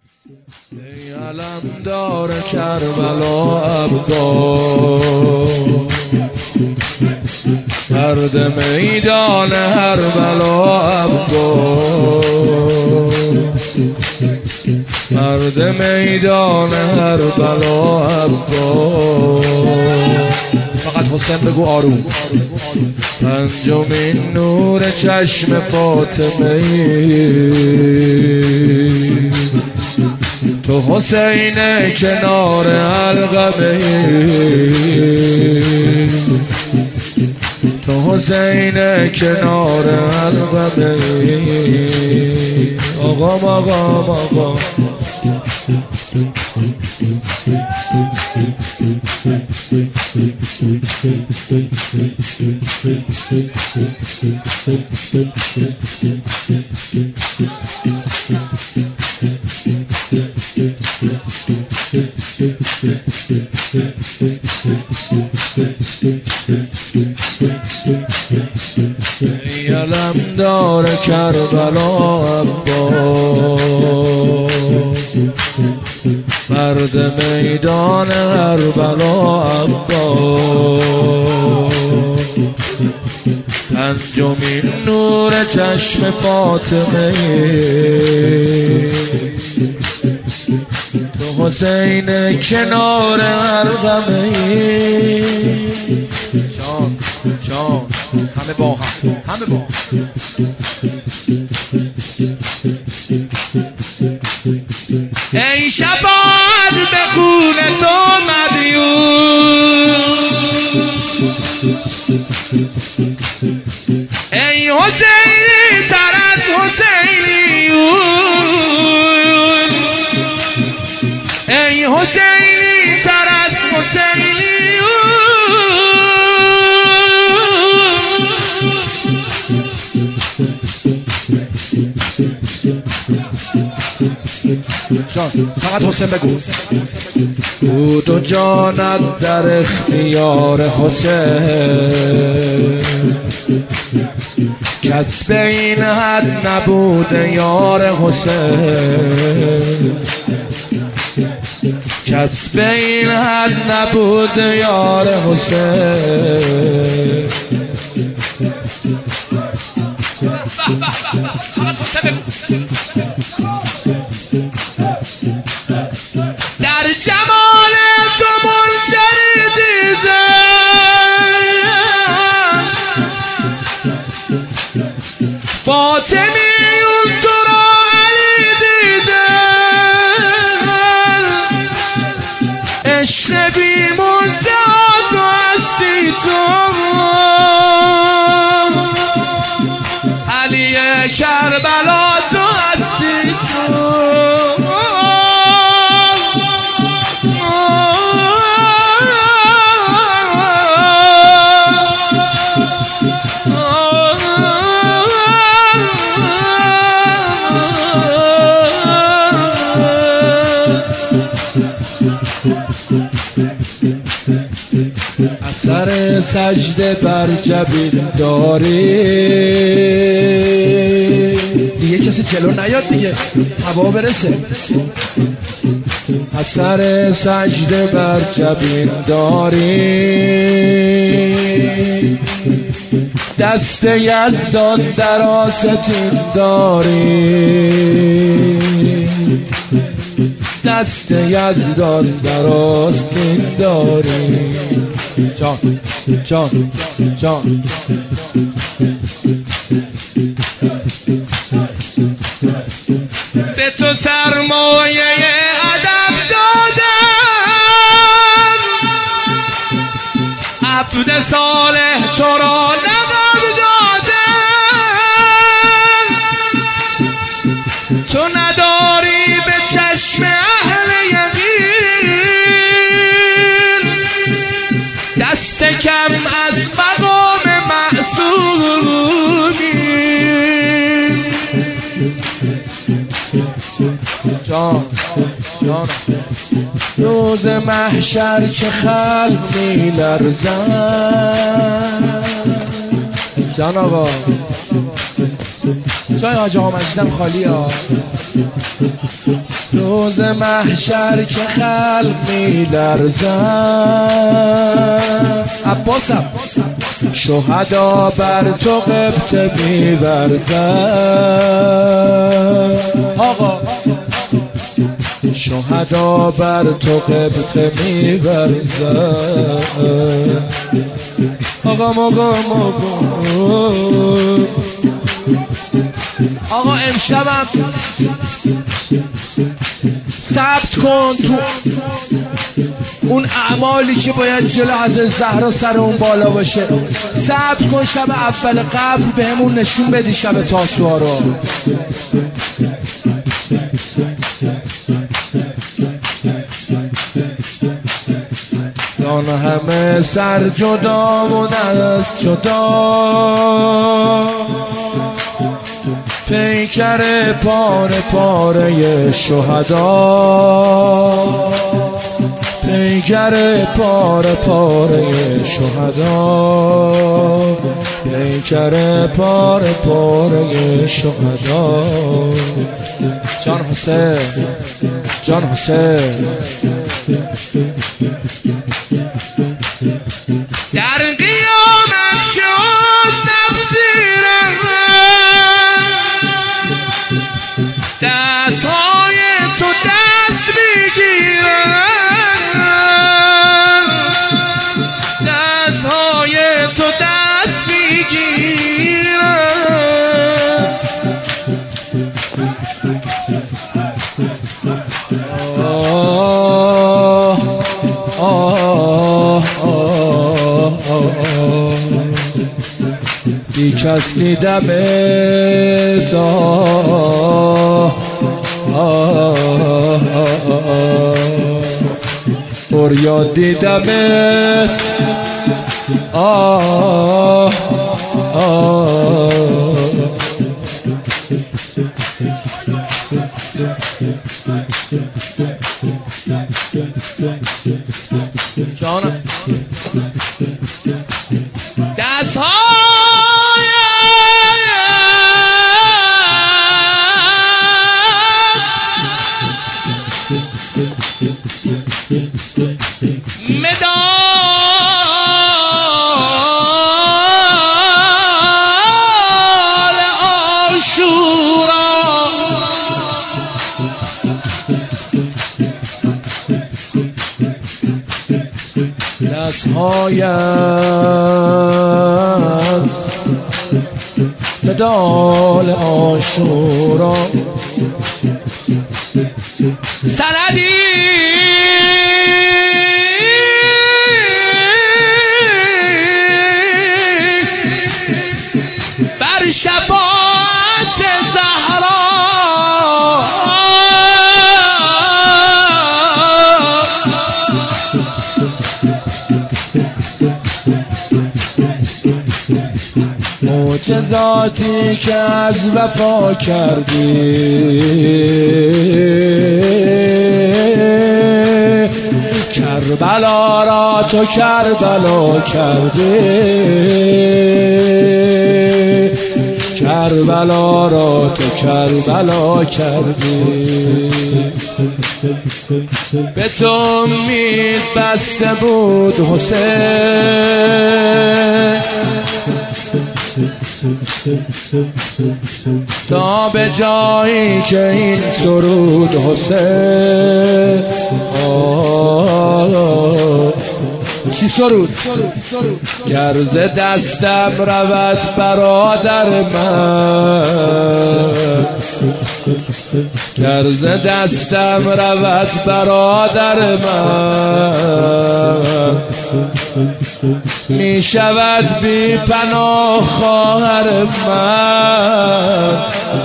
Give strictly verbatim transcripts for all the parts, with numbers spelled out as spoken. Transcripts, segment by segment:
ای علمدار کربلا ابدا، مرد میدان هر بلا ابدا، مرد میدان هر بلا ابدا. فقط حسین بگو آروم. پنجمین نور چشم فاطمه تو حسین کنار علقمه، تو حسین کنار علقمه. آقا مقام آقا ای علمدار کربلا ابا، مرد میدان هر بلا ابا. پنجمین نور چشم فاطمه تو حسین کنار علقمه. جان جان همه با هم، همه با هم. ای شفاعت به خون تو مدیون، ای حسینی تر از حسینیون، ای حسینی تر از حسینیون. فقط حسین بگو. بود و جانت در اختیار حسین، کس به این حد نبود یار حسین، کس به این حد نبود یار حسین. فقط حسین بگو. در جمال تو منجری دیدم، فاطمیون تو را علی دیدم، عشق بی منتها تو هستی تو، علی کربلا تو هستی تو. اثر سجده بر جبین داری، دیگه کسی جلو نیاد دیگه هوا برسه. اثر سجده بر جبین داری، دست یزدان در آستین داری، دست یزدان در آستین داری. جان جان جان به تو سرمایه ادب دادم، عبد صالح تو را لقب دادم، تو نداری به چشم اهل یقین، دست کم از مقام معصومی. جان جان روز محشر که خلق می لرزن، جان آقا جای حاج آقا مجیدم خالی ها. روز محشر که خلق می لرزن عباسم شهدا بر تو قبطه می برزن آقا شهدا بر تو قبطه می برزن آقا موقع موقع آقا امشبم ثبت کن تو اون اعمالی که باید جلو از زهرا سر اون بالا باشه. ثبت کن شب اول قبل بهمون نشون بدی شب تاسوعا رو. زان همه سر جدا و دست جدا پیکر پاره پاره شهدا پیکر پاره پاره شهدا پیکر پاره پاره شهدا. جان حسین جان حسین در قیامت که افتم زیرم دستهای تو دست میگیرم دستهای تو دست میگیرم آه آه آه آه بی کس دیدمت آه آه پر یاد دیدمت آه آه جانم دست های مدال عاشورا دستهایت مدال عاشورا سندی بر شفاعت زهرا معجزاتی که از وفا کردی کربلا را تو کربلا کردی کربلا را تو کربلا کردی به تو امید بسته بود حسین تا به جایی که این سرود حسین آه چی سرود گرز دستم رود برادر من گرز دستم رود برادر من می شود بی پناه خواهر من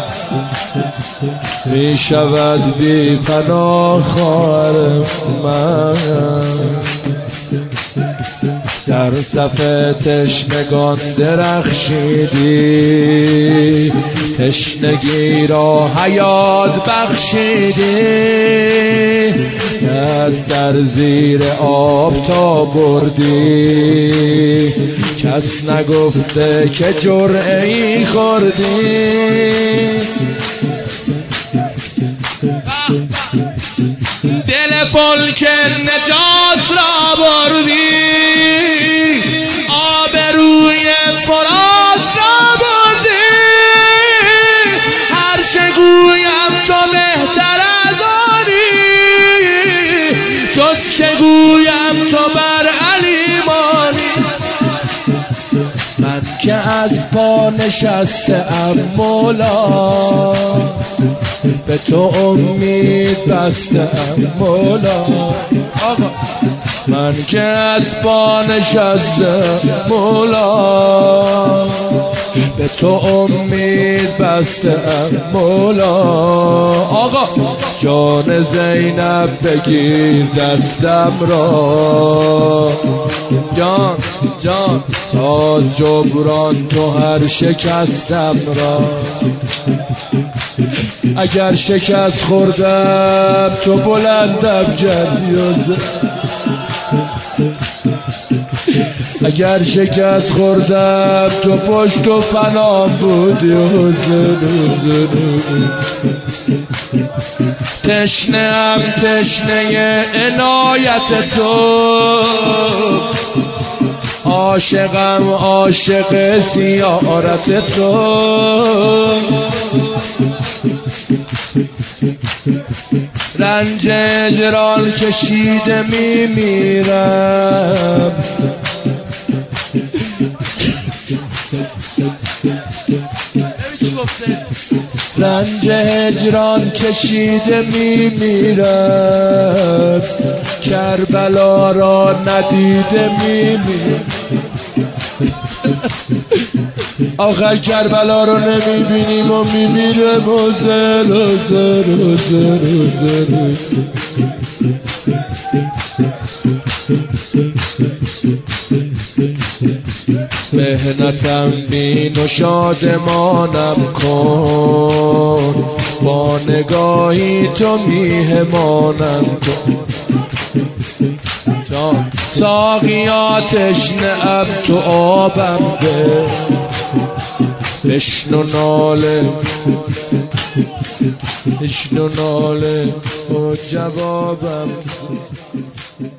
می شود بی پناه خواهر من در صف تشنگان درخشیدی تشنگی را حیات بخشیدی، دست در زیر آب تا بردی، کس نگفته که جرعه‌ای خوردی. دل فلک نجات را بردی، آبروی فرات را بردی، هر چه گویم تو بهتر از آنی، جز که گویم تو بر علی مانی. من که از پا نشسته‌ام مولا، به تو امید بسته‌ام مولا. آقا من که از پا نشسته‌ام مولا، به تو امید بسته‌ام مولا. آقا جان زینب بگیر دستم را، جان جان ساز جبران تو هر شکستم را. اگر شکست خوردم تو بلندم کردی و اگر شکست خوردم تو پشت و پنام بودی و زن تشنه هم تشنه عنایت تو، عاشقم عاشق زیارت تو. رنج اجران کشیده میمیرم، رنج هجران کشیده میمیرم، کربلا را ندیده میمیرم. آخر کربلا رو نمیبینیم و میمیرم و زر و زر و زر و زر. مهنتم بین و شادمانم کن، با نگاهی تو میهمانم کن. ساقیا تشنه‌ام تو آبم ده، بشنو ناله بشنو ناله و جوابم